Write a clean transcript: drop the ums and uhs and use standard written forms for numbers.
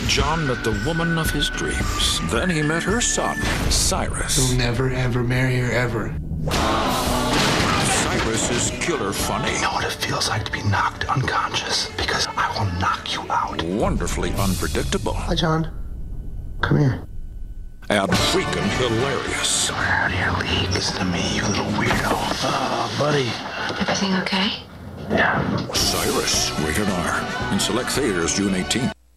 John met the woman of his dreams. Then he met her son, Cyrus. He'll never, ever marry her, ever. Cyrus is killer funny. You know what it feels like to be knocked unconscious? Because I will knock you out. Wonderfully unpredictable. Hi, John. Come here. And freaking hilarious. We're out of your league. Listen to me, you little weirdo. Oh, buddy. Everything okay? Yeah. Cyrus, rated R. In select theaters June 18th.